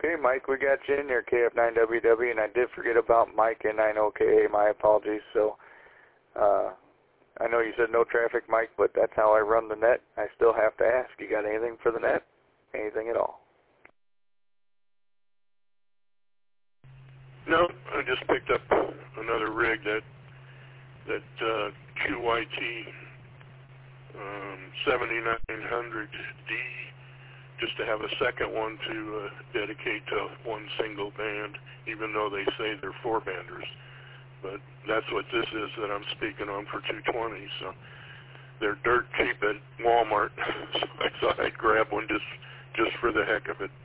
Okay, Mike, we got you in there, KF9WW, and I did forget about Mike and 90KA. My apologies. So I know you said no traffic, Mike, but that's how I run the net. I still have to ask, you got anything for the net? Anything at all? No, I just picked up another rig, that QYT 7900D, just to have a second one to dedicate to one single band, even though they say they're four-banders. But that's what this is that I'm speaking on for 220. So they're dirt cheap at Walmart, so I thought I'd grab one just for the heck of it.